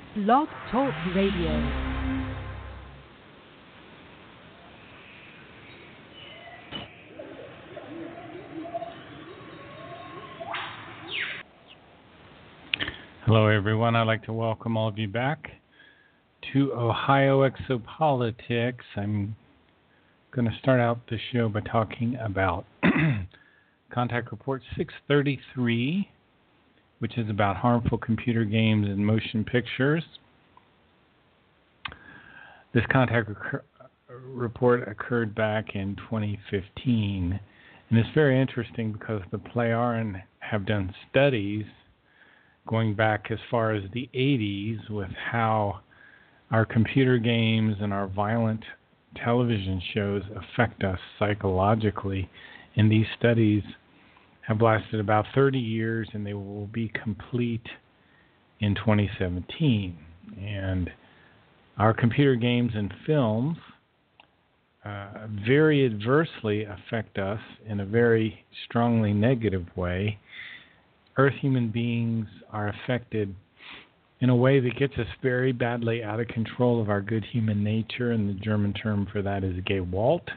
Blog Talk Radio. Hello, everyone. I'd like to welcome all of you back to Ohio Exopolitics. I'm going to start out the show by talking about Contact Report 633, which is about harmful computer games and motion pictures. This contact report occurred back in 2015, and it's very interesting because the PlayArn have done studies going back as far as the 80s with how our computer games and our violent television shows affect us psychologically. And these studies have lasted about 30 years, and they will be complete in 2017. And our computer games and films very adversely affect us in a very strongly negative way. Earth human beings are affected in a way that gets us very badly out of control of our good human nature, and the German term for that is Gewalt.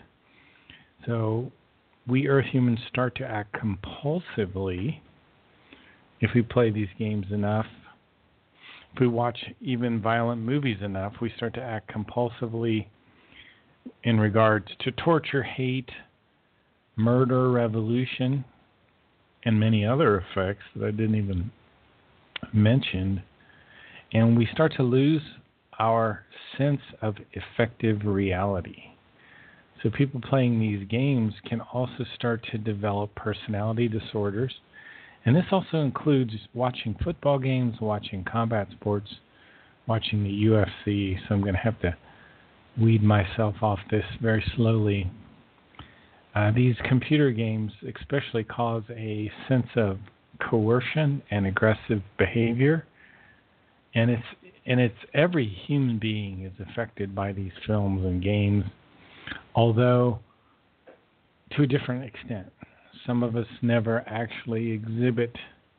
So we Earth humans start to act compulsively if we play these games enough. If we watch even violent movies enough, we start to act compulsively in regards to torture, hate, murder, revolution, and many other effects that I didn't even mention. And we start to lose our sense of effective reality. So people playing these games can also start to develop personality disorders. And this also includes watching football games, watching combat sports, watching the UFC. So I'm going to have to weed myself off this very slowly. These computer games especially cause a sense of coercion and aggressive behavior. And it's every human being is affected by these films and games, although to a different extent. Some of us never actually exhibit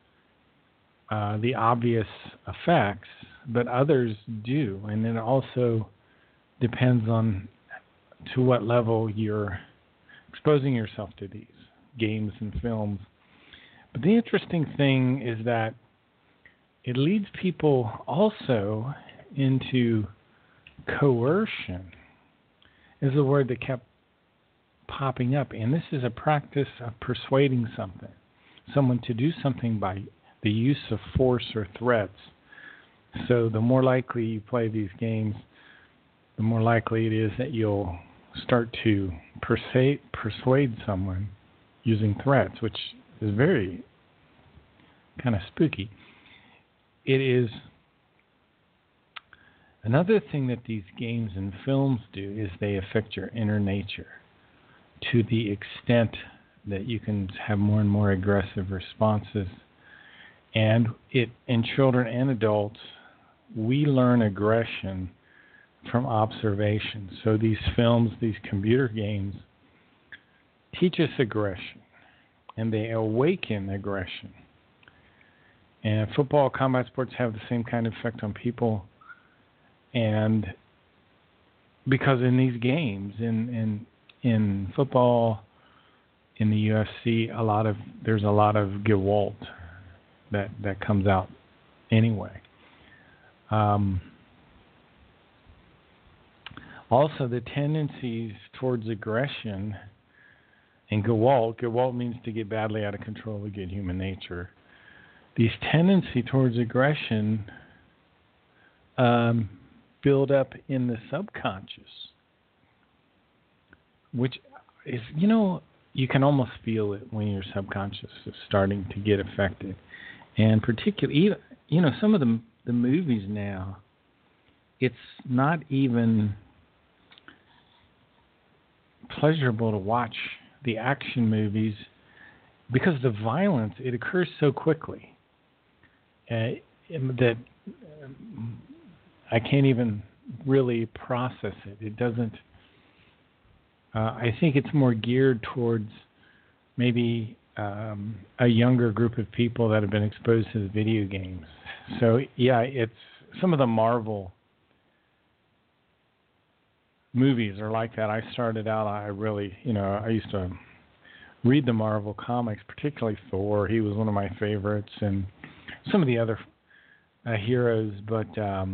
the obvious effects, but others do. And it also depends on to what level you're exposing yourself to these games and films. But the interesting thing is that it leads people also into coercion, is a word that kept popping up. And this is a practice of persuading someone to do something by the use of force or threats. So the more likely you play these games, the more likely it is that you'll start to persuade someone using threats, which is very kind of spooky. It is another thing that these games and films do is they affect your inner nature to the extent that you can have more and more aggressive responses. And in children and adults, we learn aggression from observation. So these films, these computer games, teach us aggression, and they awaken aggression. And football, combat sports have the same kind of effect on people. And because in these games, in football, in the UFC, there's a lot of Gewalt that comes out anyway. Also, the tendencies towards aggression and Gewalt means to get badly out of control of good human nature. These tendency towards aggression build up in the subconscious, which is, you can almost feel it when your subconscious is starting to get affected. And particularly, some of the movies now, it's not even pleasurable to watch the action movies because the violence, it occurs so quickly that I can't even really process it. It doesn't. I think it's more geared towards maybe a younger group of people that have been exposed to the video games. So yeah, it's some of the Marvel movies are like that. I started out, I used to read the Marvel comics, particularly Thor. He was one of my favorites, and some of the other heroes. But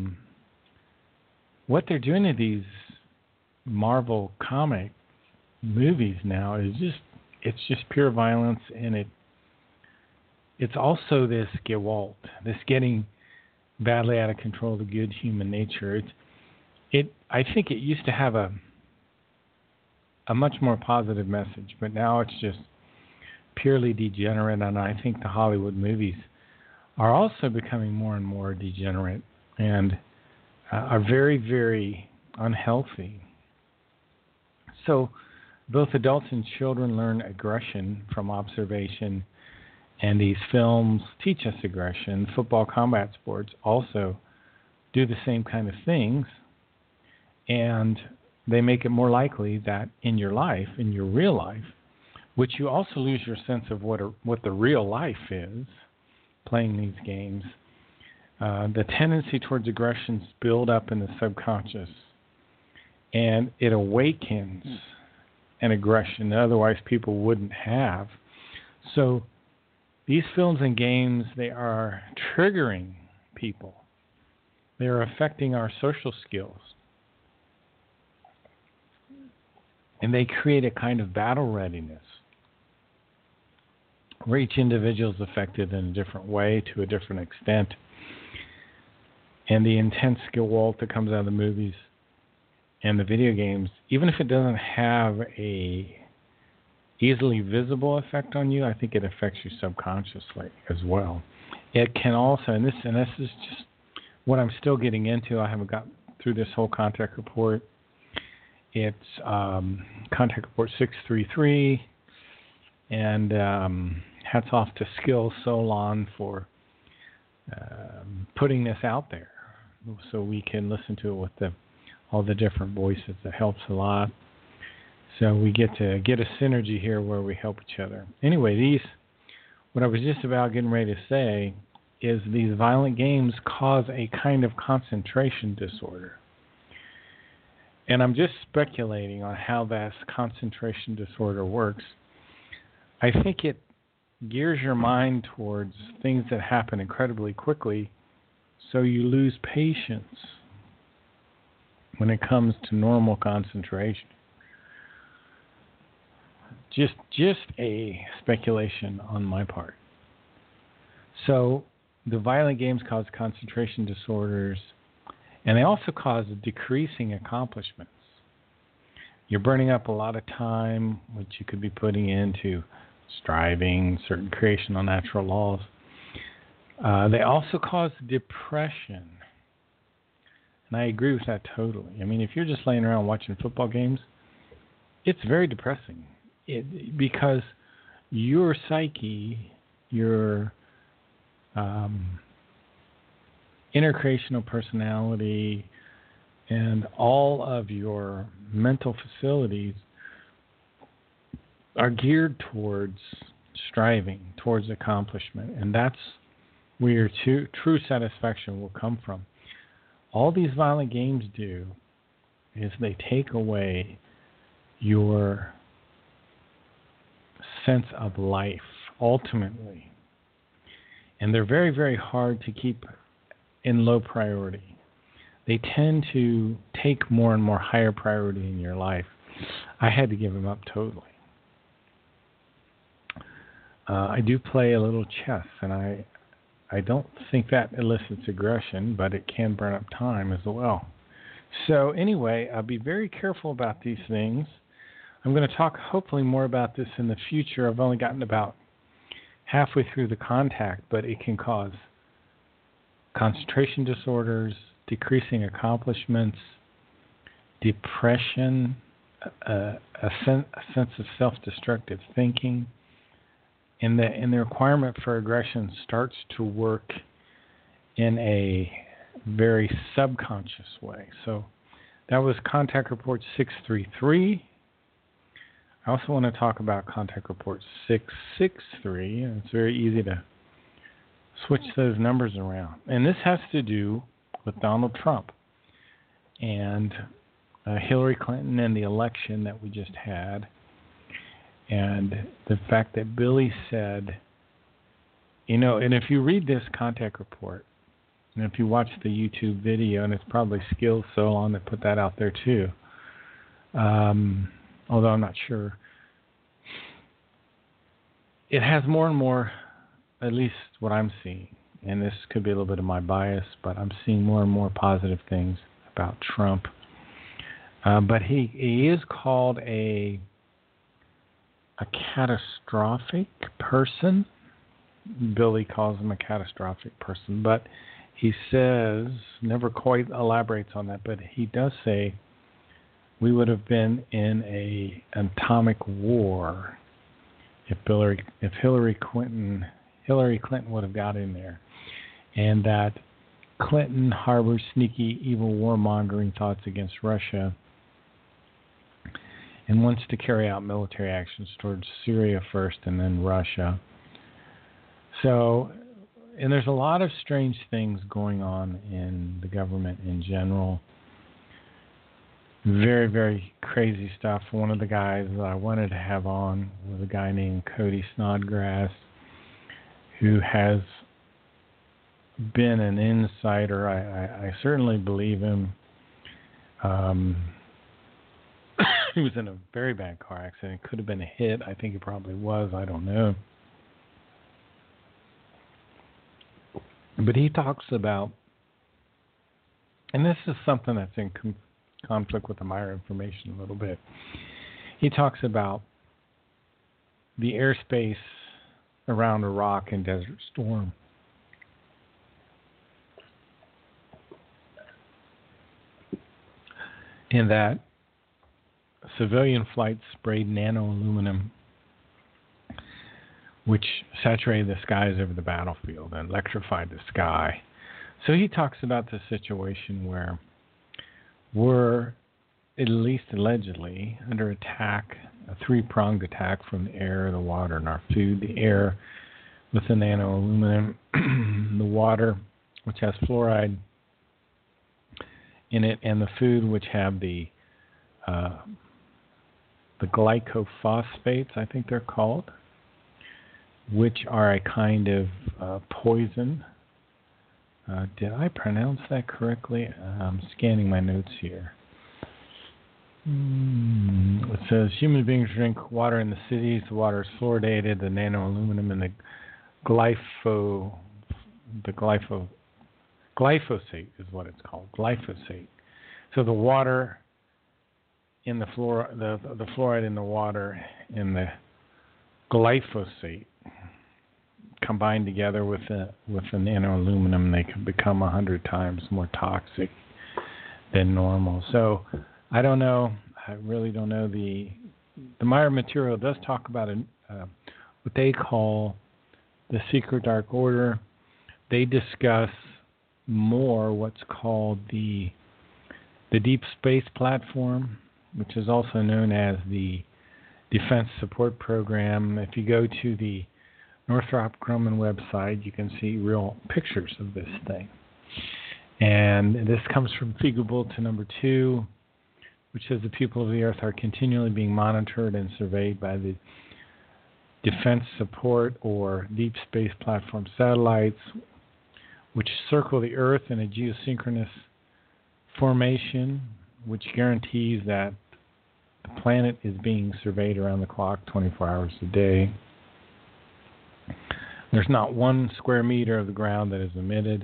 what they're doing to these Marvel comic movies now is it's just pure violence, and it's also this Gewalt, this getting badly out of control of the good human nature. I think it used to have a much more positive message, but now it's just purely degenerate, and I think the Hollywood movies are also becoming more and more degenerate and are very, very unhealthy. So both adults and children learn aggression from observation, and these films teach us aggression. Football, combat sports also do the same kind of things, and they make it more likely that in your life, in your real life, which you also lose your sense of what the real life is, playing these games, the tendency towards aggressions build up in the subconscious, and it awakens an aggression that otherwise people wouldn't have. So these films and games, they are triggering people. They are affecting our social skills. And they create a kind of battle readiness where each individual is affected in a different way to a different extent. And the intense Gewalt that comes out of the movies and the video games, even if it doesn't have a easily visible effect on you, I think it affects you subconsciously as well. It can also, and this is just what I'm still getting into. I haven't got through this whole contact report. It's Contact Report 633, and hats off to Skill Solon for putting this out there so we can listen to it with all the different voices. That helps a lot. So we get to get a synergy here where we help each other. Anyway, what I was just about getting ready to say is these violent games cause a kind of concentration disorder. And I'm just speculating on how that concentration disorder works. I think it gears your mind towards things that happen incredibly quickly, so you lose patience when it comes to normal concentration. Just a speculation on my part. So the violent games cause concentration disorders, and they also cause decreasing accomplishments. You're burning up a lot of time, which you could be putting into striving, certain creational natural laws. They also cause depression. And I agree with that totally. I mean, if you're just laying around watching football games, it's very depressing. Because your psyche, your intercreational personality, and all of your mental facilities are geared towards striving, towards accomplishment, and that's where your true satisfaction will come from. All these violent games do is they take away your sense of life, ultimately. And they're very, very hard to keep in low priority. They tend to take more and more higher priority in your life. I had to give them up totally. I do play a little chess, and I don't think that elicits aggression, but it can burn up time as well. So anyway, I'll be very careful about these things. I'm going to talk hopefully more about this in the future. I've only gotten about halfway through the contact, but it can cause concentration disorders, decreasing accomplishments, depression, a sense of self-destructive thinking, and the requirement for aggression starts to work in a very subconscious way. So that was Contact Report 633. I also want to talk about Contact Report 663, and it's very easy to switch those numbers around. And this has to do with Donald Trump and Hillary Clinton and the election that we just had, and the fact that Billy said, and if you read this contact report, and if you watch the YouTube video, and it's probably Skills Solon that put that out there too, although I'm not sure, it has more and more, at least what I'm seeing, and this could be a little bit of my bias, but I'm seeing more and more positive things about Trump. But he is called a catastrophic person. Billy calls him a catastrophic person, but he says, never quite elaborates on that, but he does say we would have been in an atomic war if Hillary Clinton would have got in there, and that Clinton harbors sneaky, evil, warmongering thoughts against Russia and wants to carry out military actions towards Syria first and then Russia. So, and there's a lot of strange things going on in the government in general. Very, very crazy stuff. One of the guys that I wanted to have on was a guy named Cody Snodgrass, who has been an insider. I certainly believe him. He was in a very bad car accident. It could have been a hit. I think it probably was. I don't know. But he talks about, and this is something that's in conflict with the Meyer information a little bit. He talks about the airspace around Iraq and Desert Storm. In that civilian flights sprayed nano-aluminum, which saturated the skies over the battlefield and electrified the sky. So he talks about the situation where we're, at least allegedly, under attack, a three-pronged attack from the air, the water, and our food. The air with the nano-aluminum, the water, which has fluoride in it, and the food, which have the glycophosphates, I think they're called, which are a kind of poison. Did I pronounce that correctly? I'm scanning my notes here. It says human beings drink water in the cities. The water is fluoridated. The nano-aluminum and the glyphosate is what it's called. Glyphosate. So the water in the fluoride in the water and the glyphosate combined together with the nano-aluminum, they can become 100 times more toxic than normal. So I don't know. I really don't know. The Meyer material does talk about what they call the secret dark order. They discuss more what's called the Deep Space Platform, which is also known as the Defense Support Program. If you go to the Northrop Grumman website, you can see real pictures of this thing. And this comes from Figo Bulletin number 2, which says the people of the Earth are continually being monitored and surveyed by the Defense Support or Deep Space Platform satellites, which circle the Earth in a geosynchronous formation, which guarantees that the planet is being surveyed around the clock 24 hours a day. There's not 1 square meter of the ground that is omitted.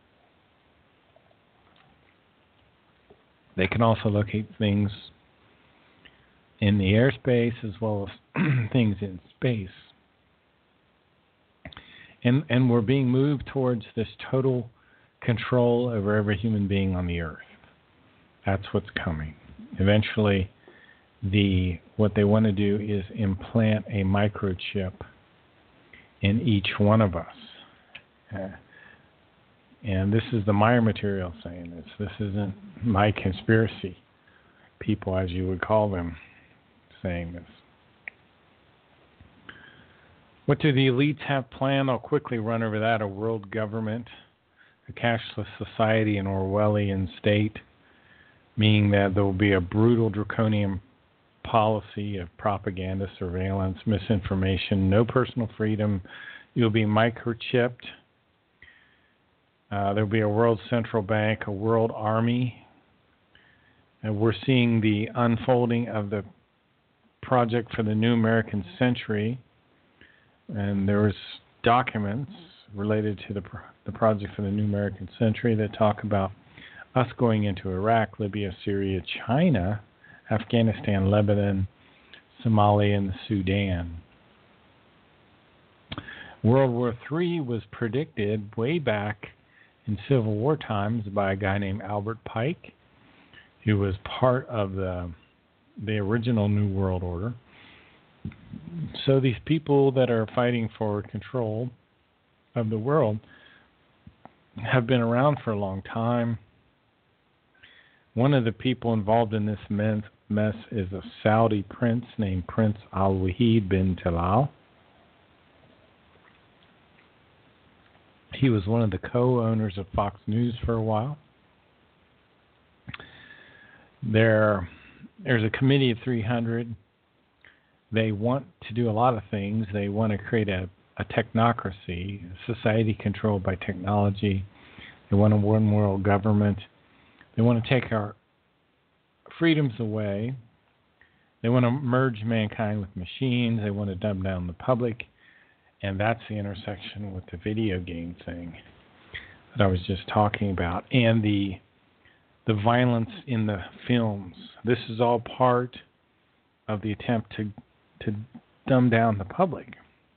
They can also locate things in the airspace as well as things in space. And we're being moved towards this total control over every human being on the Earth. That's what's coming. Eventually, what they want to do is implant a microchip in each one of us. And this is the Meyer material saying this. This isn't my conspiracy people, as you would call them, saying this. What do the elites have planned? I'll quickly run over that. A world government, a a cashless society, an Orwellian state, meaning that there will be a brutal draconian policy of propaganda, surveillance, misinformation, no personal freedom. You'll be microchipped. There'll be a world central bank, a world army. And we're seeing the unfolding of the project for the new American century. And there's documents related to the project for the new American century that talk about us going into Iraq, Libya, Syria, China, Afghanistan, Lebanon, Somalia, and the Sudan. World War III was predicted way back in Civil War times by a guy named Albert Pike, who was part of the original New World Order. So these people that are fighting for control of the world have been around for a long time. One of the people involved in this mess is a Saudi prince named Prince Al-Wahid bin Talal. He was one of the co-owners of Fox News for a while. There's a committee of 300. They want to do a lot of things. They want to create a technocracy, a society controlled by technology. They want a one-world government. They want to take our freedoms away. They want to merge mankind with machines. They want to dumb down the public. And that's the intersection with the video game thing that I was just talking about. And the violence in the films. This is all part of the attempt to dumb down the public.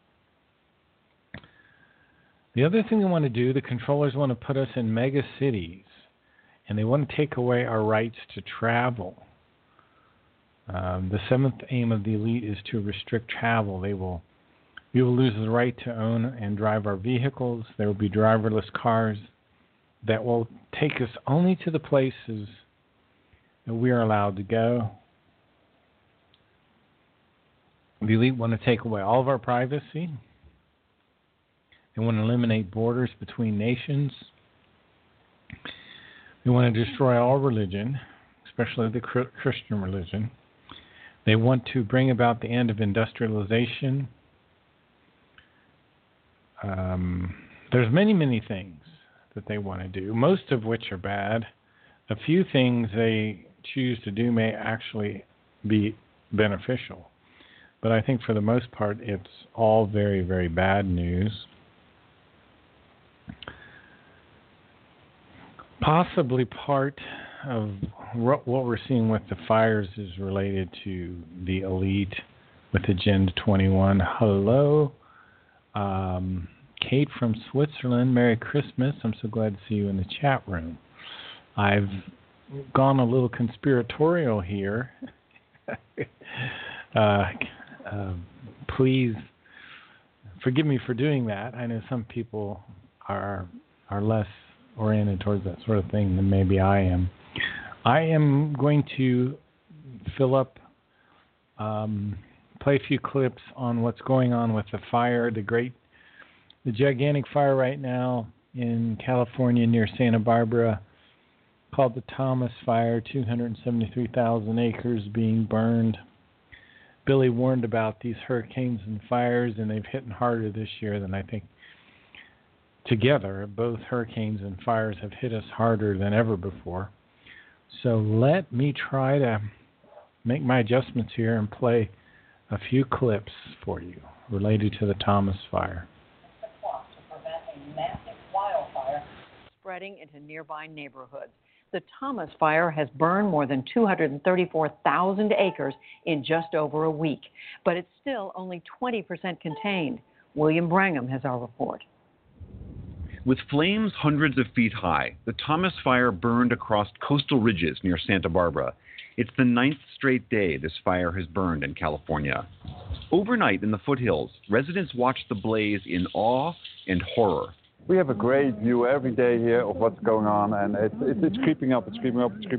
The other thing they want to do, the controllers want to put us in mega cities, and they want to take away our rights to travel. The seventh aim of the elite is to restrict travel. We will lose the right to own and drive our vehicles. There will be driverless cars that will take us only to the places that we are allowed to go. The elite want to take away all of our privacy. They want to eliminate borders between nations. They want to destroy all religion, especially the Christian religion. They want to bring about the end of industrialization. There's many, many things that they want to do, most of which are bad. A few things they choose to do may actually be beneficial. But I think for the most part, it's all very, very bad news. Possibly part of what we're seeing with the fires is related to the elite with Agenda 21. Hello, Kate from Switzerland. Merry Christmas. I'm so glad to see you in the chat room. I've gone a little conspiratorial here. Please forgive me for doing that. I know some people are less oriented towards that sort of thing than maybe I am. I am going to fill up, play a few clips on what's going on with the fire, the gigantic fire right now in California near Santa Barbara called the Thomas Fire, 273,000 acres being burned. Billy warned about these hurricanes and fires, and they've hit harder this year than I think together. Both hurricanes and fires have hit us harder than ever before. So let me try to make my adjustments here and play a few clips for you related to the Thomas Fire. To prevent a massive wildfire spreading into nearby neighborhoods. The Thomas Fire has burned more than 234,000 acres in just over a week, but it's still only 20% contained. William Brangham has our report. With flames hundreds of feet high, the Thomas Fire burned across coastal ridges near Santa Barbara. It's the 9th straight day this fire has burned in California. Overnight in the foothills, residents watched the blaze in awe and horror. We have a great view every day here of what's going on, and it's creeping up, and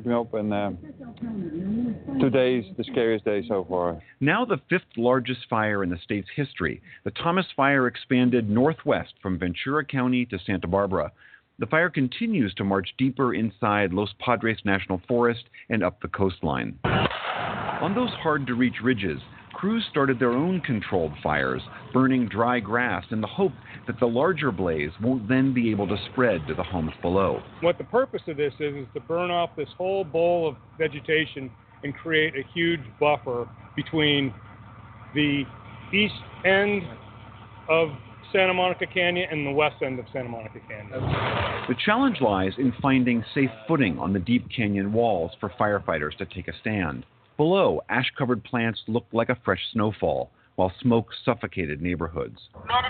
today's the scariest day so far. Now the 5th largest fire in the state's history, the Thomas Fire expanded northwest from Ventura County to Santa Barbara. The fire continues to march deeper inside Los Padres National Forest and up the coastline. On those hard-to-reach ridges, crews started their own controlled fires, burning dry grass in the hope that the larger blaze won't then be able to spread to the homes below. What the purpose of this is to burn off this whole bowl of vegetation and create a huge buffer between the east end of Santa Monica Canyon and the west end of Santa Monica Canyon. The challenge lies in finding safe footing on the deep canyon walls for firefighters to take a stand. Below, ash-covered plants looked like a fresh snowfall, while smoke suffocated neighborhoods.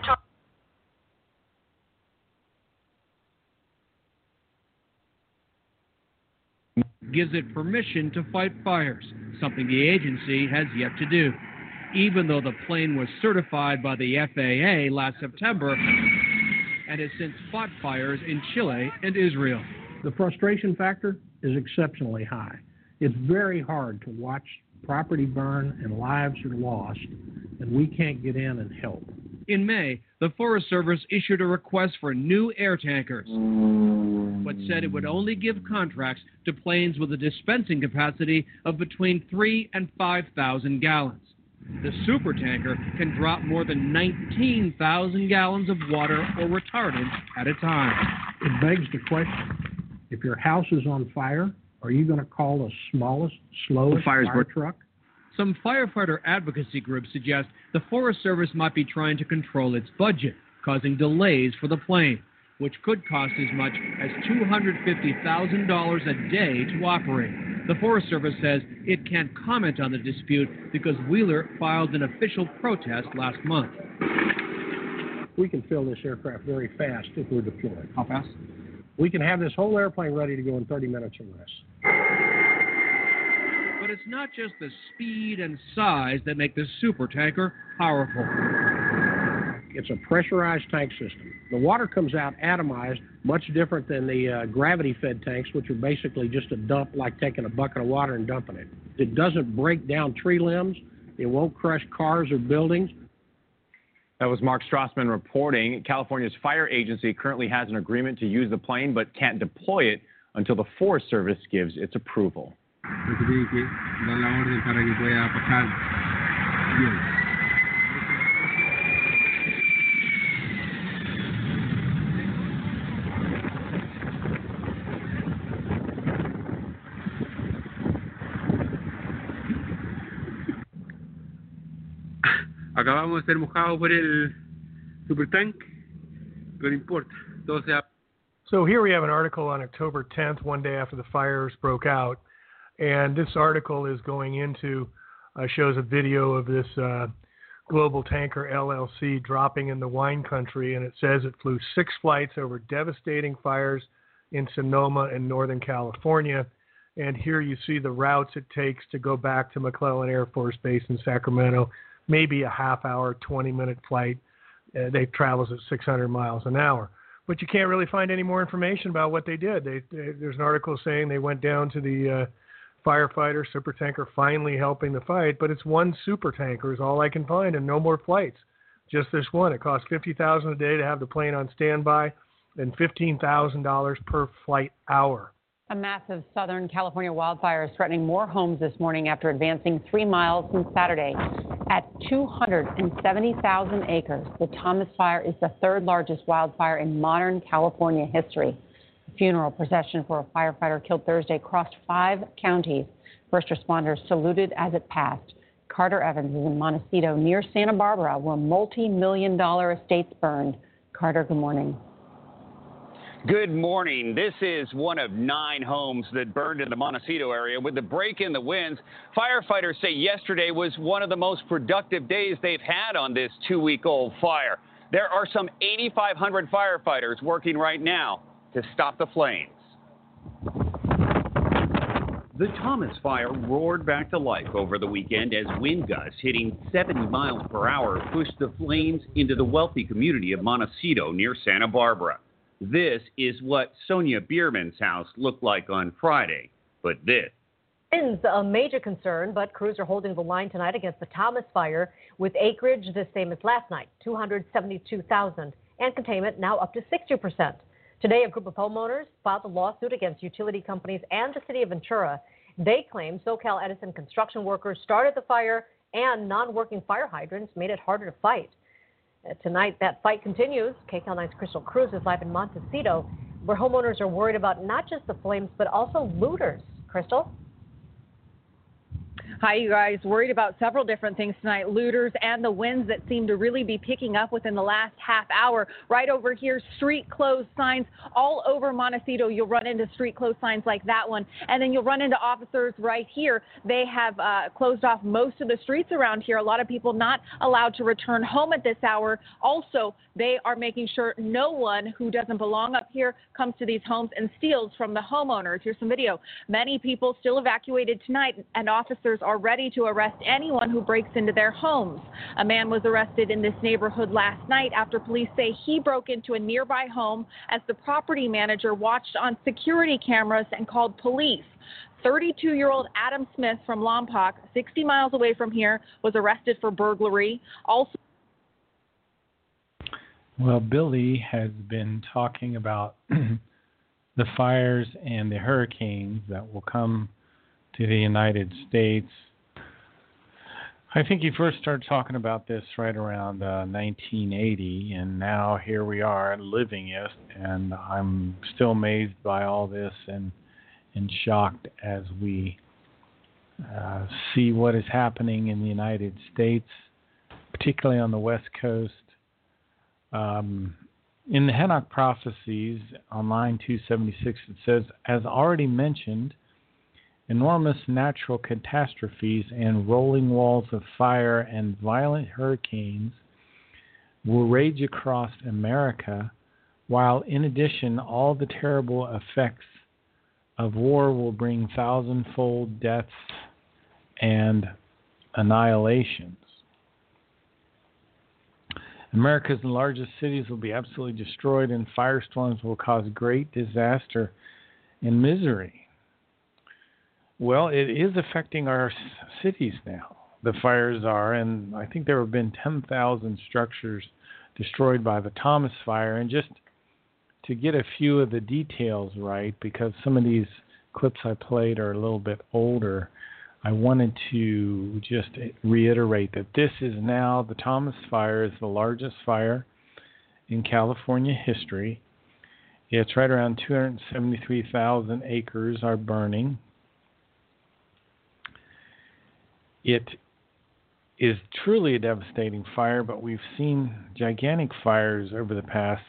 Gives it permission to fight fires, something the agency has yet to do, even though the plane was certified by the FAA last September and has since fought fires in Chile and Israel. The frustration factor is exceptionally high. It's very hard to watch property burn and lives are lost, and we can't get in and help. In May, the Forest Service issued a request for new air tankers, but said it would only give contracts to planes with a dispensing capacity of between 3,000 and 5,000 gallons. The supertanker can drop more than 19,000 gallons of water or retardant at a time. It begs the question, if your house is on fire, are you going to call the smallest, slowest fire truck? Some firefighter advocacy groups suggest the Forest Service might be trying to control its budget, causing delays for the plane, which could cost as much as $250,000 a day to operate. The Forest Service says it can't comment on the dispute because Wheeler filed an official protest last month. We can fill this aircraft very fast if we're deployed. How fast? We can have this whole airplane ready to go in 30 minutes or less. But it's not just the speed and size that make the supertanker powerful. It's a pressurized tank system. The water comes out atomized, much different than the gravity-fed tanks, which are basically just a dump, like taking a bucket of water and dumping it. It doesn't break down tree limbs. It won't crush cars or buildings. That was Mark Strassman reporting. California's fire agency currently has an agreement to use the plane, but can't deploy it until the Forest Service gives its approval. Acabamos de ser mojados por el supertank, pero no importa, todo sea. So here we have an article on October 10th, one day after the fires broke out, and this article is going into, shows a video of this Global Tanker LLC dropping in the wine country, and it says it flew 6 flights over devastating fires in Sonoma and Northern California. And here you see the routes it takes to go back to McClellan Air Force Base in Sacramento. Maybe a half-hour, 20-minute flight. They travels at 600 miles an hour. But you can't really find any more information about what they did. There's an article saying they went down to the firefighter, supertanker, finally helping the fight. But it's one supertanker is all I can find, and no more flights. Just this one. It costs $50,000 a day to have the plane on standby, and $15,000 per flight hour. A massive Southern California wildfire is threatening more homes this morning after advancing 3 miles since Saturday. At 270,000 acres, the Thomas Fire is the 3rd largest wildfire in modern California history. The funeral procession for a firefighter killed Thursday crossed 5 counties. First responders saluted as it passed. Carter Evans is in Montecito near Santa Barbara, where multi-million-dollar estates burned. Carter, good morning. Good morning. This is one of 9 homes that burned in the Montecito area. With the break in the winds, firefighters say yesterday was one of the most productive days they've had on this 2-week-old fire. There are some 8,500 firefighters working right now to stop the flames. The Thomas Fire roared back to life over the weekend as wind gusts hitting 70 miles per hour pushed the flames into the wealthy community of Montecito near Santa Barbara. This is what Sonia Bierman's house looked like on Friday, but this. Winds a major concern, but crews are holding the line tonight against the Thomas Fire with acreage the same as last night, 272,000, and containment now up to 60%. Today, a group of homeowners filed a lawsuit against utility companies and the city of Ventura. They claim SoCal Edison construction workers started the fire and non-working fire hydrants made it harder to fight. Tonight, that fight continues. KCAL 9's Crystal Cruz is live in Montecito, where homeowners are worried about not just the flames, but also looters. Crystal? Hi, you guys. Worried about several different things tonight. Looters and the winds that seem to really be picking up within the last half hour. Right over here, street closed signs all over Montecito. You'll run into street closed signs like that one. And then you'll run into officers right here. They have closed off most of the streets around here. A lot of people not allowed to return home at this hour. Also, they are making sure no one who doesn't belong up here comes to these homes and steals from the homeowners. Here's some video. Many people still evacuated tonight, and officers are ready to arrest anyone who breaks into their homes. A man was arrested in this neighborhood last night after police say he broke into a nearby home as the property manager watched on security cameras and called police. 32-year-old Adam Smith from Lompoc, 60 miles away from here, was arrested for burglary. Also, well, Billy has been talking about the fires and the hurricanes that will come to the United States. I think he first started talking about this right around 1980, and now here we are living it, and I'm still amazed by all this and shocked as we see what is happening in the United States, particularly on the West Coast. In the Henoch Prophecies on line 276, it says, as already mentioned, enormous natural catastrophes and rolling walls of fire and violent hurricanes will rage across America, while in addition, all the terrible effects of war will bring thousandfold deaths and annihilations. America's largest cities will be absolutely destroyed, and firestorms will cause great disaster and misery. Well, it is affecting our cities now. The fires are, and I think there have been 10,000 structures destroyed by the Thomas Fire. And just to get a few of the details right, because some of these clips I played are a little bit older, I wanted to just reiterate that this is now, the Thomas Fire is the largest fire in California history. It's right around 273,000 acres are burning. It is truly a devastating fire, but we've seen gigantic fires over the past,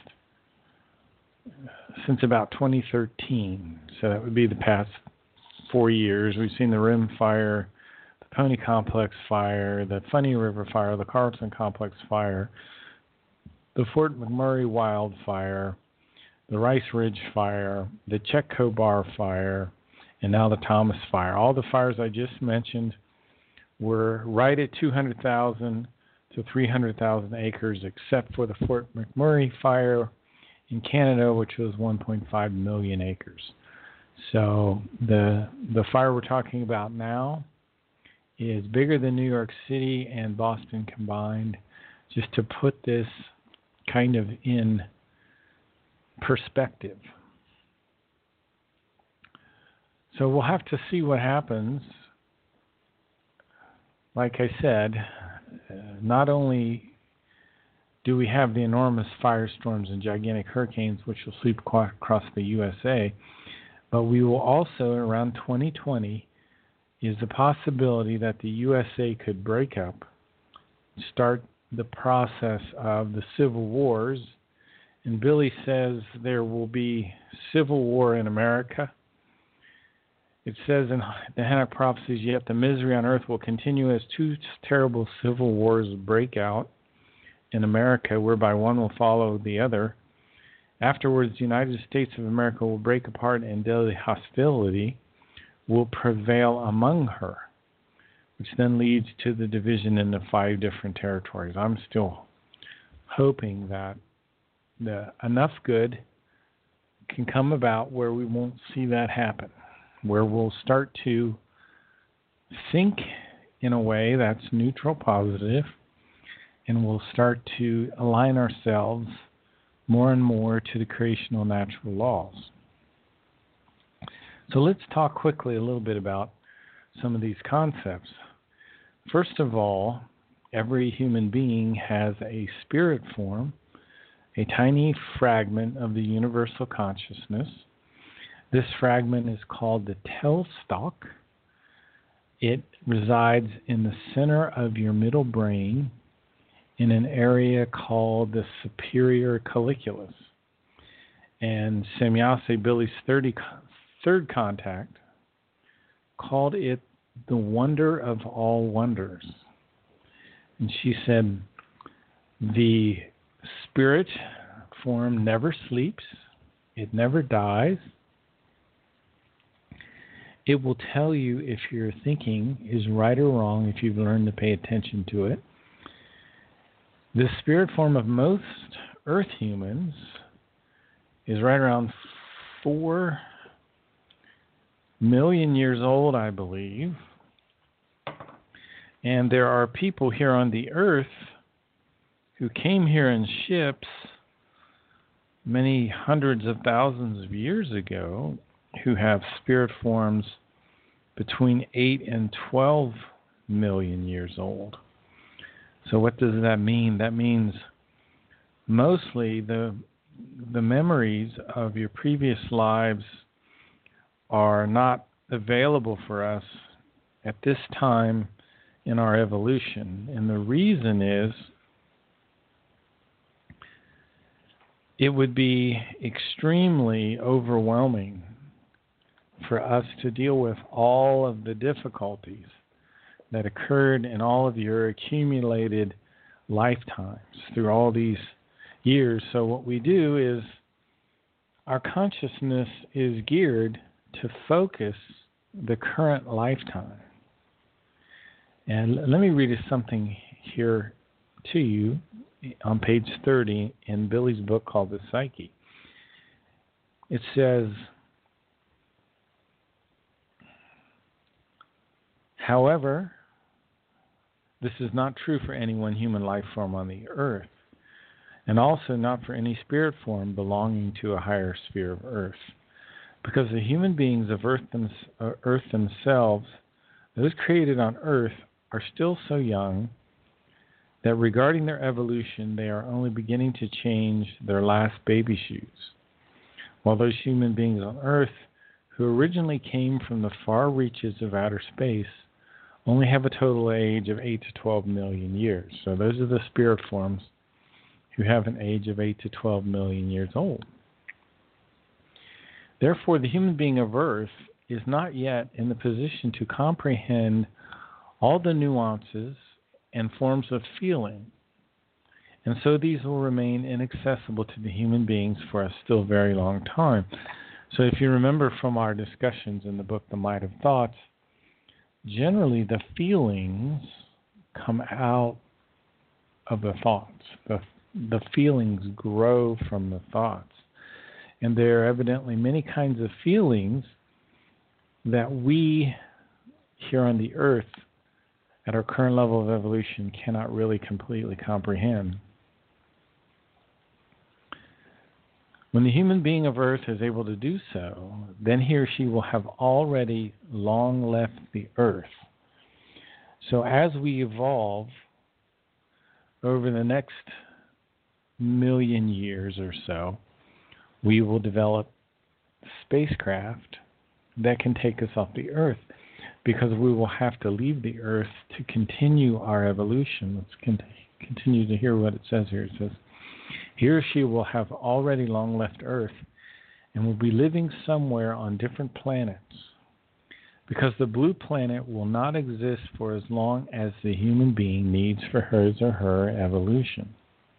since about 2013. So that would be the past 4 years. We've seen the Rim Fire, the Pony Complex Fire, the Funny River Fire, the Carlson Complex Fire, the Fort McMurray Wildfire, the Rice Ridge Fire, the Chetco Bar Fire, and now the Thomas Fire. All the fires I just mentioned were right at 200,000 to 300,000 acres, except for the Fort McMurray Fire in Canada, which was 1.5 million acres. So the fire we're talking about now is bigger than New York City and Boston combined, just to put this kind of in perspective. So we'll have to see what happens. Like I said, not only do we have the enormous firestorms and gigantic hurricanes which will sweep across the USA, but we will also, around 2020, is the possibility that the USA could break up, start the process of the civil wars. And Billy says there will be civil war in America. It says in the Henoch Prophecies, yet the misery on earth will continue as two terrible civil wars break out in America, whereby one will follow the other. Afterwards, the United States of America will break apart, and deadly hostility will prevail among her, which then leads to the division into 5 different territories. I'm still hoping that enough good can come about where we won't see that happen, where we'll start to think in a way that's neutral positive, and we'll start to align ourselves more and more to the creational natural laws. So let's talk quickly a little bit about some of these concepts. First of all, every human being has a spirit form, a tiny fragment of the universal consciousness. This fragment is called the tailstock. It resides in the center of your middle brain in an area called the superior colliculus. And Semjase, Billy's third contact, called it the wonder of all wonders. And she said, the spirit form never sleeps. It never dies. It will tell you if your thinking is right or wrong if you've learned to pay attention to it. The spirit form of most Earth humans is right around 4 million years old, I believe. And there are people here on the Earth who came here in ships many hundreds of thousands of years ago who have spirit forms between 8 and 12 million years old. So what does that mean? That means mostly the memories of your previous lives are not available for us at this time in our evolution. And the reason is it would be extremely overwhelming for us to deal with all of the difficulties that occurred in all of your accumulated lifetimes through all these years. So what we do is our consciousness is geared to focus the current lifetime. And let me read something here to you on page 30 in Billy's book called The Psyche. It says, however, this is not true for any one human life form on the earth, and also not for any spirit form belonging to a higher sphere of earth. Because the human beings of earth themselves, those created on earth, are still so young that regarding their evolution, they are only beginning to change their last baby shoes. While those human beings on earth, who originally came from the far reaches of outer space, only have a total age of 8 to 12 million years. So those are the spirit forms who have an age of 8 to 12 million years old. Therefore, the human being of Earth is not yet in the position to comprehend all the nuances and forms of feeling. And so these will remain inaccessible to the human beings for a still very long time. So if you remember from our discussions in the book, The Might of Thoughts, generally the feelings come out of the thoughts. The feelings grow from the thoughts. And there are evidently many kinds of feelings that we here on the earth at our current level of evolution cannot really completely comprehend. When the human being of earth is able to do so, then he or she will have already long left the earth. So as we evolve over the next million years or so, we will develop spacecraft that can take us off the earth, because we will have to leave the earth to continue our evolution. Let's continue to hear what it says here. It says, he or she will have already long left Earth and will be living somewhere on different planets, because the blue planet will not exist for as long as the human being needs for his or her evolution,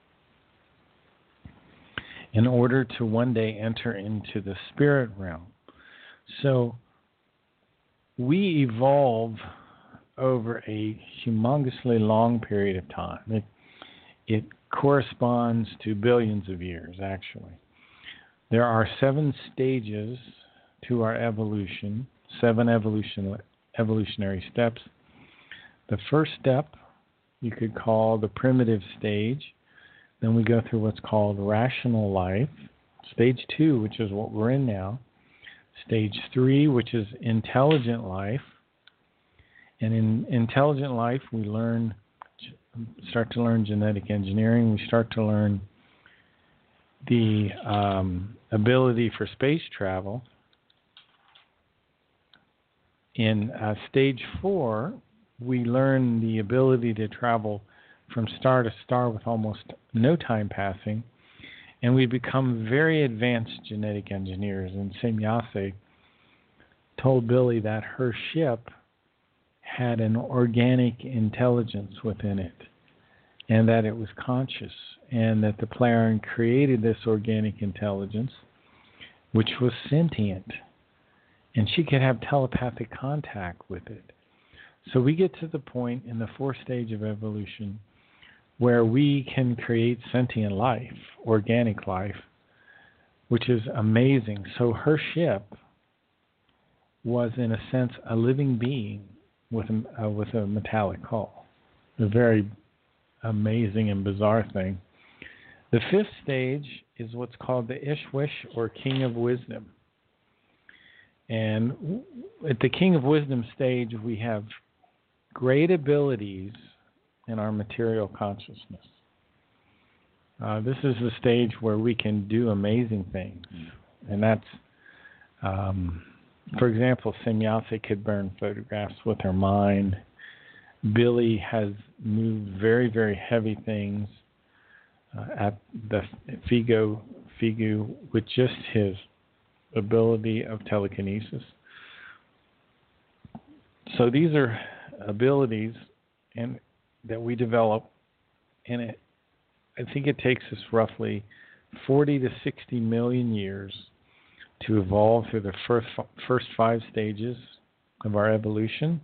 in order to one day enter into the spirit realm. So we evolve over a humongously long period of time. It corresponds to billions of years, actually. There are 7 stages to our evolution, 7 evolutionary steps. The first step you could call the primitive stage, Then we go through what's called rational life, stage 2, which is what we're in now, stage 3, which is intelligent life. And in intelligent life, we start to learn genetic engineering. We start to learn the ability for space travel. In stage 4, we learn the ability to travel from star to star with almost no time passing, and we become very advanced genetic engineers. And Semjase told Billy that her ship had an organic intelligence within it, and that it was conscious, and that the Plarian created this organic intelligence, which was sentient, and she could have telepathic contact with it. So we get to the point in the 4th stage of evolution where we can create sentient life, organic life, which is amazing. So her ship was, in a sense, a living being with a metallic hull. A very amazing and bizarre thing. The 5th stage is what's called the Ishwish, or King of Wisdom. And at the King of Wisdom stage, we have great abilities in our material consciousness. This is the stage where we can do amazing things. And that's, for example, Semjase could burn photographs with her mind. Billy has moved very, very heavy things at the Figu with just his ability of telekinesis. So these are abilities that we develop, and I think it takes us roughly 40 to 60 million years to evolve through the first 5 stages of our evolution.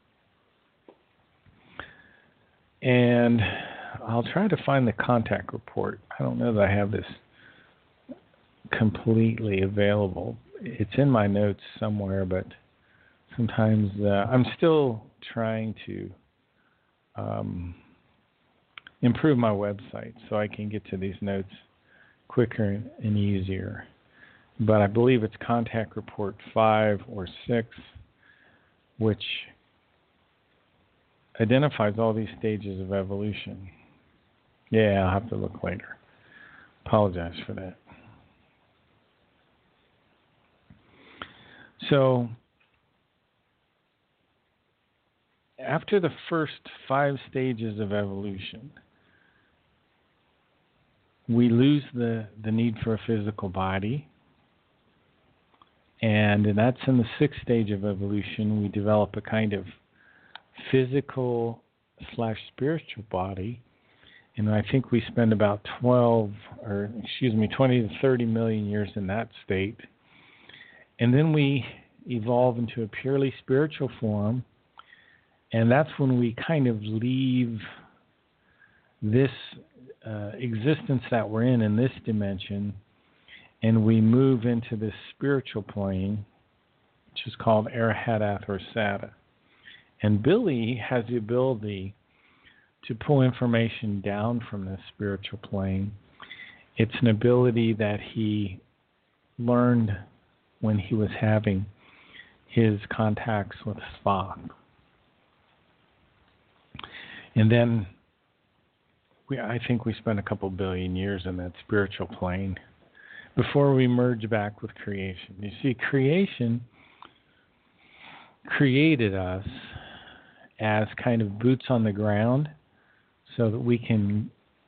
And I'll try to find the contact report. I don't know that I have this completely available. It's in my notes somewhere, but sometimes I'm still trying to improve my website so I can get to these notes quicker and easier. But I believe it's Contact Report 5 or 6, which identifies all these stages of evolution. Yeah, I'll have to look later. Apologize for that. So, after the first 5 stages of evolution, we lose the need for a physical body. And that's in the 6th stage of evolution. We develop a kind of physical/spiritual body. And I think we spend about 20 to 30 million years in that state. And then we evolve into a purely spiritual form. And that's when we kind of leave this existence that we're in this dimension, and we move into this spiritual plane, which is called Arahatath or Sada. And Billy has the ability to pull information down from this spiritual plane. It's an ability that he learned when he was having his contacts with Spock. And then I think we spent a couple billion years in that spiritual plane before we merge back with creation. You see, creation created us as kind of boots on the ground so that we can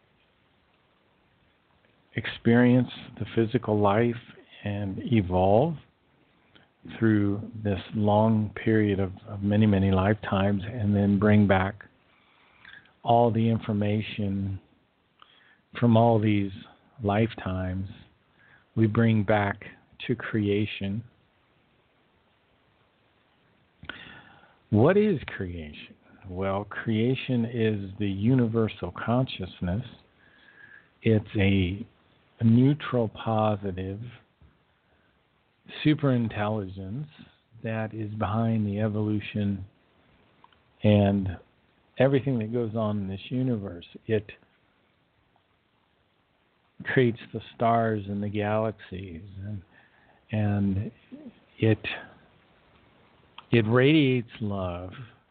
experience the physical life and evolve through this long period of many, many lifetimes, and then bring back all the information from all these lifetimes. We bring back to creation. What is creation? Well, creation is the universal consciousness. It's a neutral, positive superintelligence that is behind the evolution and everything that goes on in this universe. It creates the stars and the galaxies, and it radiates love.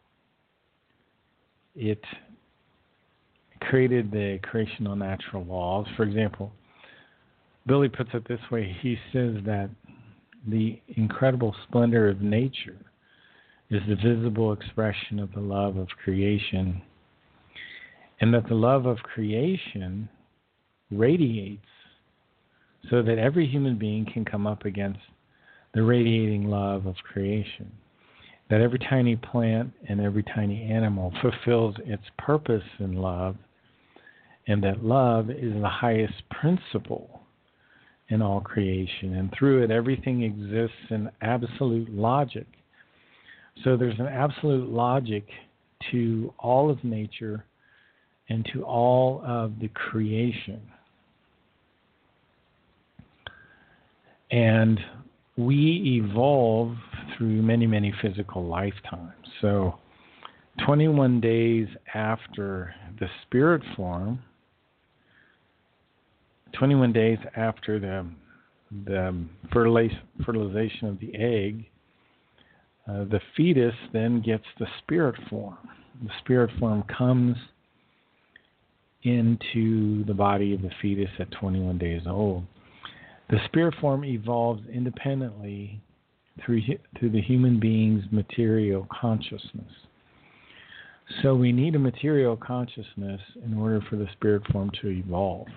It created the creational natural laws. For example, Billy puts it this way. He says that the incredible splendor of nature is the visible expression of the love of creation, and that the love of creation radiates so that every human being can come up against the radiating love of creation, that every tiny plant and every tiny animal fulfills its purpose in love, and that love is the highest principle in all creation, and through it everything exists in absolute logic. So there's an absolute logic to all of nature and to all of the creation. And we evolve through many, many physical lifetimes. So 21 days after the spirit form, 21 days after the fertilization of the egg, the fetus then gets the spirit form. The spirit form comes into the body of the fetus at 21 days old. The spirit form evolves independently through the human being's material consciousness. So we need a material consciousness in order for the spirit form to evolve.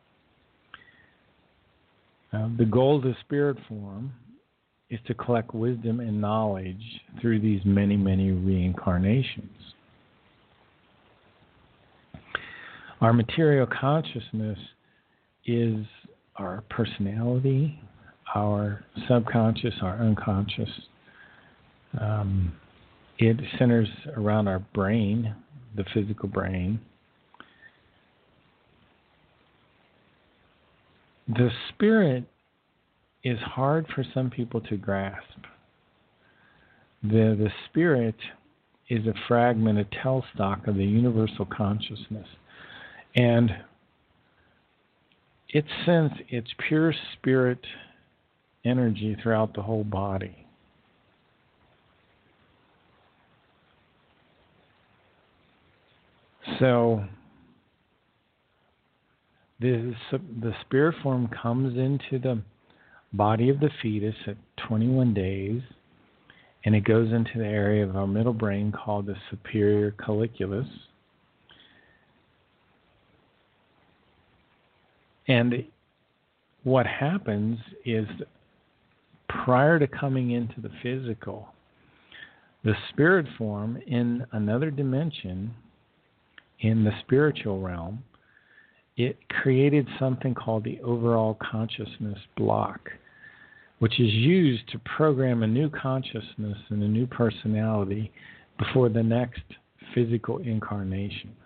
The goal of the spirit form is to collect wisdom and knowledge through these many, many reincarnations. Our material consciousness is our personality, our subconscious, our unconscious. It centers around our brain, the physical brain. The spirit is hard for some people to grasp. The spirit is a fragment, a tailstock of the universal consciousness. And it sends its pure spirit energy throughout the whole body. So the spirit form comes into the body of the fetus at 21 days, and it goes into the area of our middle brain called the superior colliculus. And what happens is, prior to coming into the physical, the spirit form in another dimension, in the spiritual realm, it created something called the overall consciousness block, which is used to program a new consciousness and a new personality before the next physical incarnation.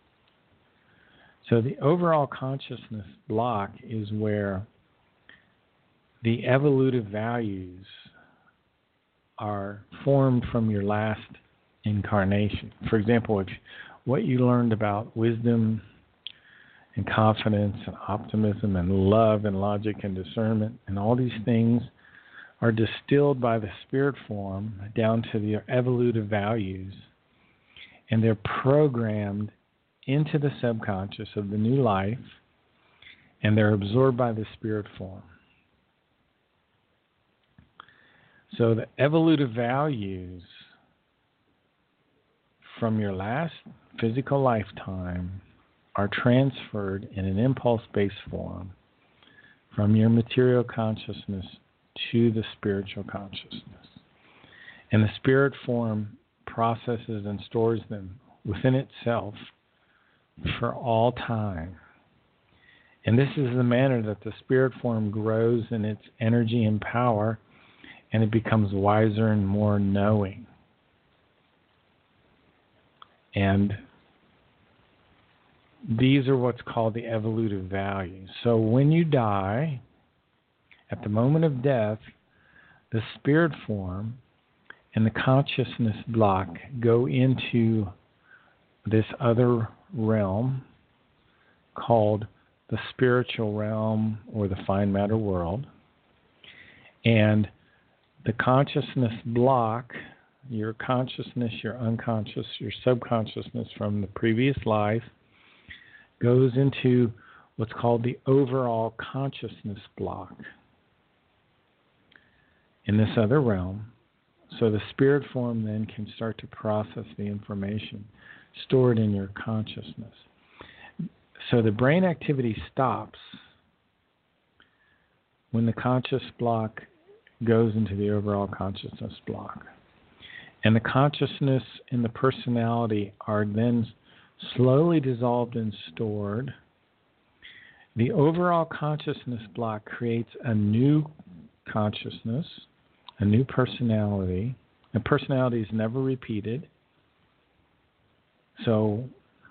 So the overall consciousness block is where the evolutive values are formed from your last incarnation. For example, if what you learned about wisdom and confidence and optimism and love and logic and discernment and all these things are distilled by the spirit form down to their evolutive values, and they're programmed into the subconscious of the new life, and they're absorbed by the spirit form. So the evolutive values from your last physical lifetime are transferred in an impulse-based form from your material consciousness to the spiritual consciousness. And the spirit form processes and stores them within itself for all time. And this is the manner that the spirit form grows in its energy and power, and it becomes wiser and more knowing. And these are what's called the evolutive values. So when you die, at the moment of death, the spirit form and the consciousness block go into this other realm called the spiritual realm or the fine matter world. And the consciousness block, your consciousness, your unconscious, your subconsciousness from the previous life, goes into what's called the overall consciousness block in this other realm. So the spirit form then can start to process the information stored in your consciousness. So the brain activity stops when the conscious block goes into the overall consciousness block. And the consciousness and the personality are then slowly dissolved and stored. The overall consciousness block creates a new consciousness, a new personality. The personality is never repeated. So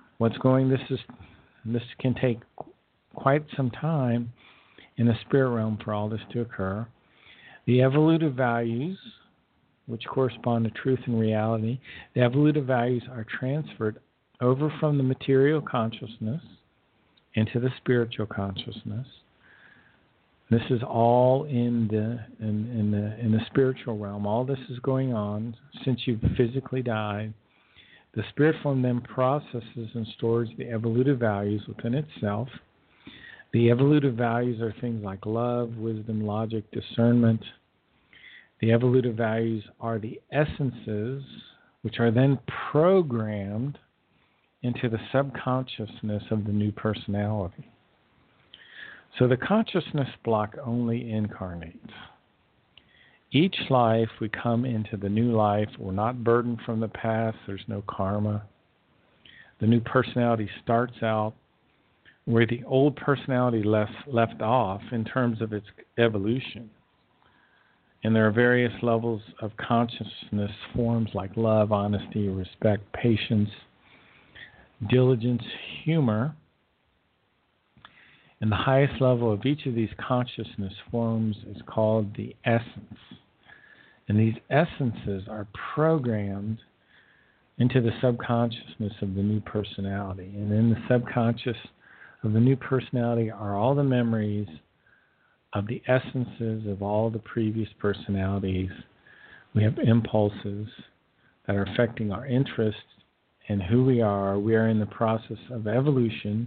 this can take quite some time in the spirit realm for all this to occur. The evolutive values, which correspond to truth and reality, the evolutive values are transferred over from the material consciousness into the spiritual consciousness. This is all in the spiritual realm. All this is going on since you've physically died. The spirit form then processes and stores the evolutive values within itself. The evolutive values are things like love, wisdom, logic, discernment. The evolutive values are the essences, which are then programmed into the subconsciousness of the new personality. So the consciousness block only incarnates. Each life we come into the new life, we're not burdened from the past, there's no karma. The new personality starts out where the old personality left off in terms of its evolution. And there are various levels of consciousness forms like love, honesty, respect, patience, diligence, humor. And the highest level of each of these consciousness forms is called the essence. And these essences are programmed into the subconsciousness of the new personality. And in the subconscious of the new personality are all the memories of the essences of all the previous personalities. We have impulses that are affecting our interests and who we are. We are in the process of evolution.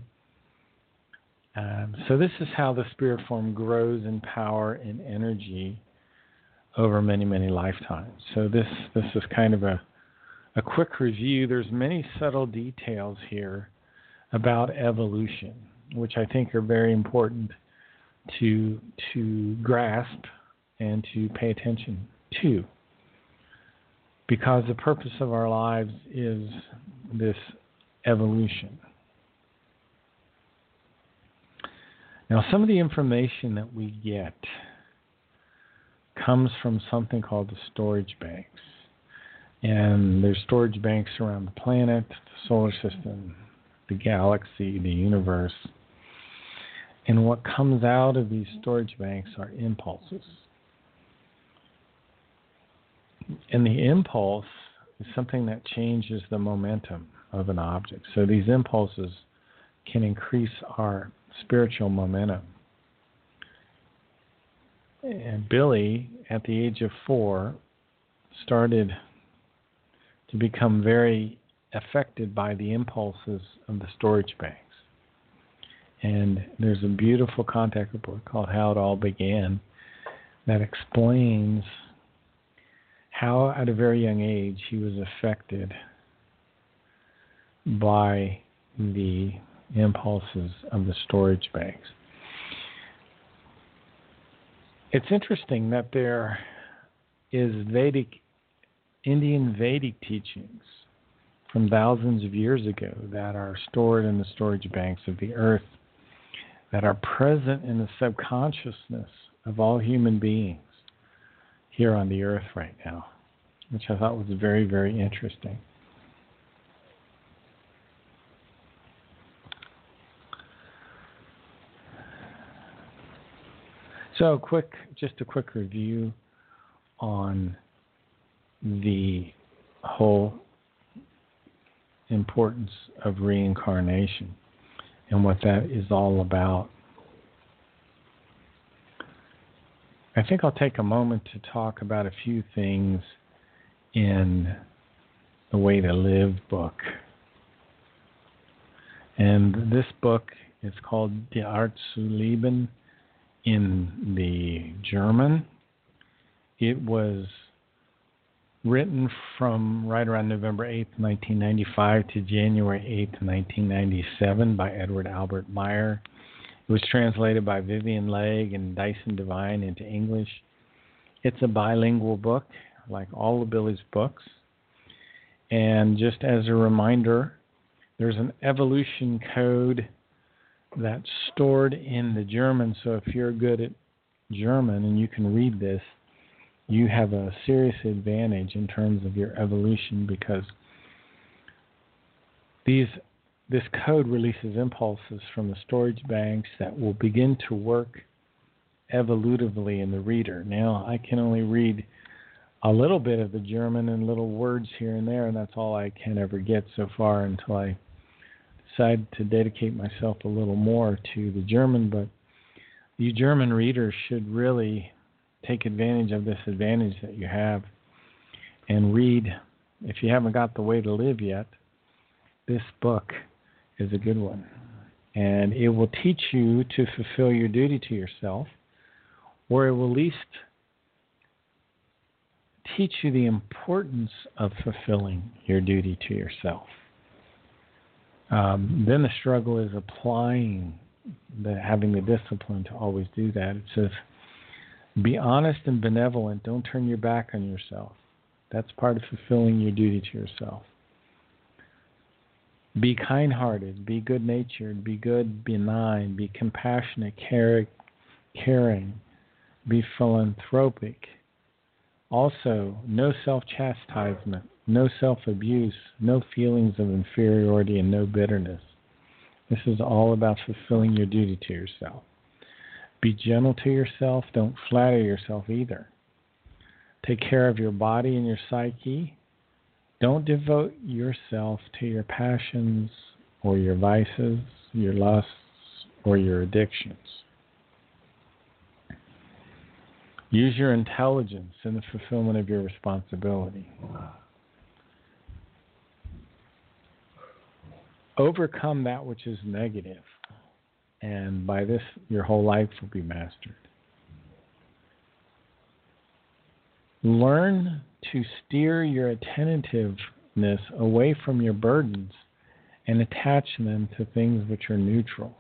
So this is how the spirit form grows in power and energy over many, many lifetimes. So this is kind of a quick review. There's many subtle details here about evolution, which I think are very important to grasp and to pay attention to, because the purpose of our lives is this evolution. Now, some of the information that we get comes from something called the storage banks. And there's storage banks around the planet, the solar system, the galaxy, the universe. And what comes out of these storage banks are impulses. And the impulse is something that changes the momentum of an object. So these impulses can increase our spiritual momentum. And Billy, at the age of 4, started to become very affected by the impulses of the storage banks. And there's a beautiful contact report called How It All Began that explains how at a very young age he was affected by the impulses of the storage banks. It's interesting that there is Indian Vedic teachings from thousands of years ago that are stored in the storage banks of the earth, that are present in the subconsciousness of all human beings here on the earth right now, which I thought was very, very interesting. So just a quick review on the whole importance of reincarnation. and what that is all about. I think I'll take a moment to talk about a few things in the Way to Live book. And this book is called Die Art zu Leben in the German. It was written from right around November 8th, 1995 to January 8th, 1997 by Edward Albert Meyer. It was translated by Vivian Legge and Dyson Devine into English. It's a bilingual book, like all of Billy's books. And just as a reminder, there's an evolution code that's stored in the German, so if you're good at German and you can read this, you have a serious advantage in terms of your evolution, because this code releases impulses from the storage banks that will begin to work evolutively in the reader. Now, I can only read a little bit of the German and little words here and there, and that's all I can ever get so far until I decide to dedicate myself a little more to the German. But you German readers should really take advantage of this advantage that you have and read. If you haven't got The Way to Live yet, this book is a good one. And it will teach you to fulfill your duty to yourself, or it will at least teach you the importance of fulfilling your duty to yourself. Then the struggle is applying, having the discipline to always do that. It says, be honest and benevolent. Don't turn your back on yourself. That's part of fulfilling your duty to yourself. Be kind-hearted. Be good-natured. Be good, benign. Be compassionate, caring. Be philanthropic. Also, no self-chastisement, no self-abuse, no feelings of inferiority, and no bitterness. This is all about fulfilling your duty to yourself. Be gentle to yourself. Don't flatter yourself either. Take care of your body and your psyche. Don't devote yourself to your passions or your vices, your lusts, or your addictions. Use your intelligence in the fulfillment of your responsibility. Overcome that which is negative, and by this, your whole life will be mastered. Learn to steer your attentiveness away from your burdens and attach them to things which are neutral.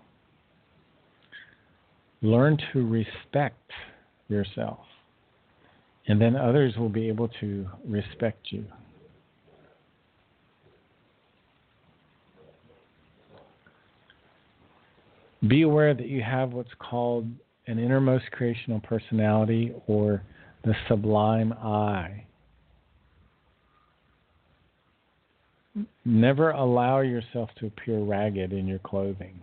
Learn to respect yourself, and then others will be able to respect you. Be aware that you have what's called an innermost creational personality, or the sublime I. Never allow yourself to appear ragged in your clothing,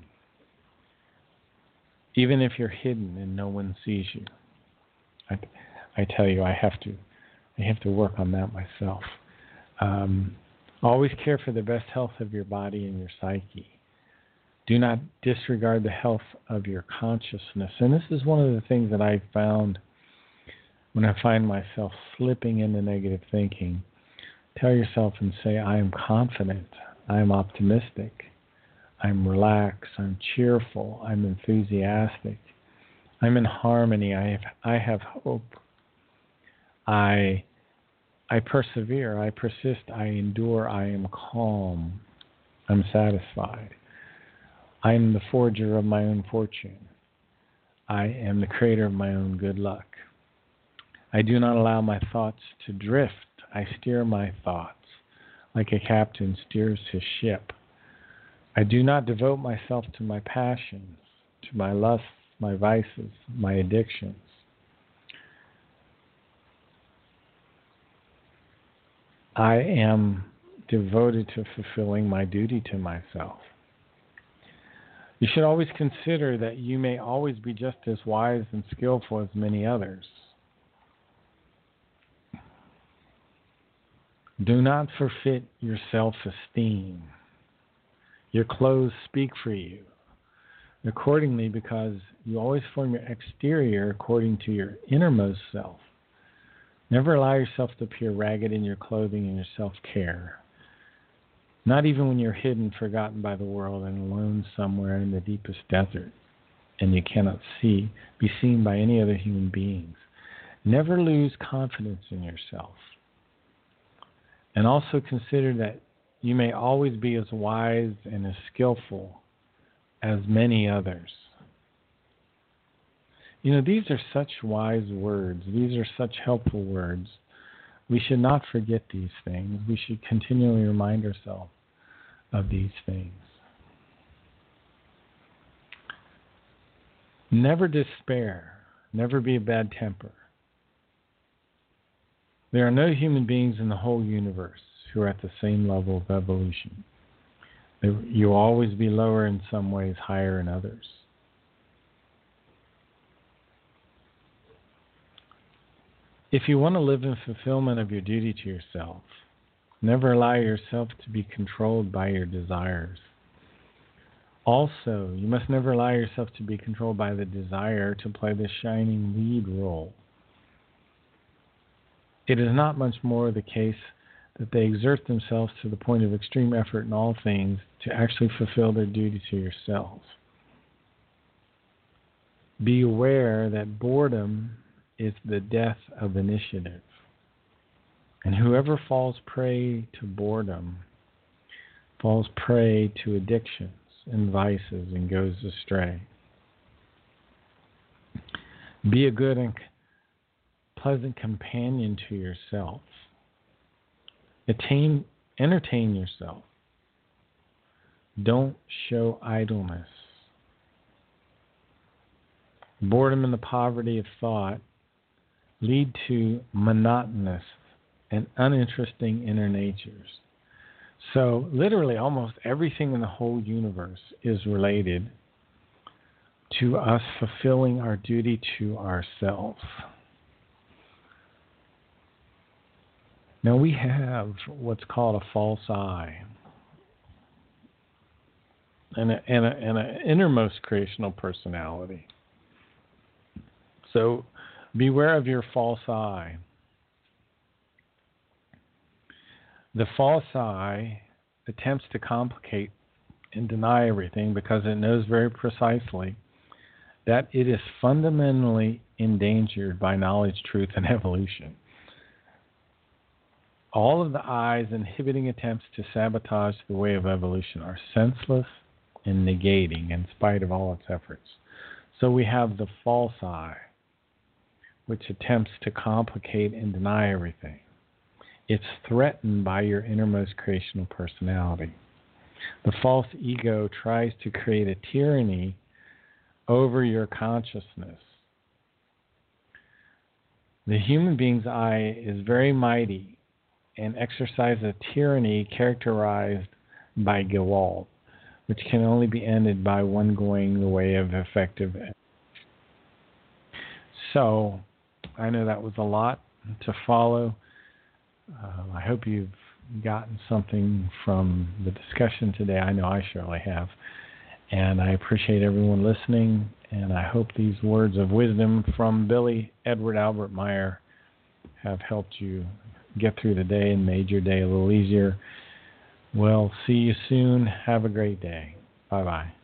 even if you're hidden and no one sees you. I tell you, I have to work on that myself. Always care for the best health of your body and your psyche. Do not disregard the health of your consciousness. And this is one of the things that I found when I find myself slipping into negative thinking. Tell yourself and say, I am confident, I am optimistic, I'm relaxed, I'm cheerful, I'm enthusiastic, I'm in harmony, I have hope, I persevere, I persist, I endure, I am calm, I'm satisfied. I am the forger of my own fortune. I am the creator of my own good luck. I do not allow my thoughts to drift. I steer my thoughts like a captain steers his ship. I do not devote myself to my passions, to my lusts, my vices, my addictions. I am devoted to fulfilling my duty to myself. You should always consider that you may always be just as wise and skillful as many others. Do not forfeit your self-esteem. Your clothes speak for you. accordingly because you always form your exterior according to your innermost self. Never allow yourself to appear ragged in your clothing and your self-care. Not even when you're hidden, forgotten by the world, and alone somewhere in the deepest desert, and you cannot be seen by any other human beings. Never lose confidence in yourself. And also consider that you may always be as wise and as skillful as many others. You know, these are such wise words. These are such helpful words. We should not forget these things. We should continually remind ourselves of these things. Never despair. Never be a bad temper. There are no human beings in the whole universe who are at the same level of evolution. You'll always be lower in some ways, higher in others. If you want to live in fulfillment of your duty to yourself, never allow yourself to be controlled by your desires. Also, you must never allow yourself to be controlled by the desire to play the shining lead role. It is not much more the case that they exert themselves to the point of extreme effort in all things to actually fulfill their duty to yourselves. Be aware that boredom is the death of initiative. And whoever falls prey to boredom falls prey to addictions and vices and goes astray. Be a good and pleasant companion to yourself. Entertain yourself. Don't show idleness. Boredom and the poverty of thought lead to monotonous and uninteresting inner natures. So literally almost everything in the whole universe is related to us fulfilling our duty to ourselves. Now we have what's called a false I and an innermost creational personality. So beware of your false I. The false I attempts to complicate and deny everything because it knows very precisely that it is fundamentally endangered by knowledge, truth, and evolution. All of the I's inhibiting attempts to sabotage the way of evolution are senseless and negating in spite of all its efforts. So we have the false I, which attempts to complicate and deny everything. It's threatened by your innermost creational personality. The false ego tries to create a tyranny over your consciousness. The human being's I is very mighty and exercises a tyranny characterized by Gewalt, which can only be ended by one going the way of effective. So, I know that was a lot to follow. I hope you've gotten something from the discussion today. I know I surely have. And I appreciate everyone listening. And I hope these words of wisdom from Billy Edward Albert Meyer have helped you get through the day and made your day a little easier. Well, see you soon. Have a great day. Bye-bye.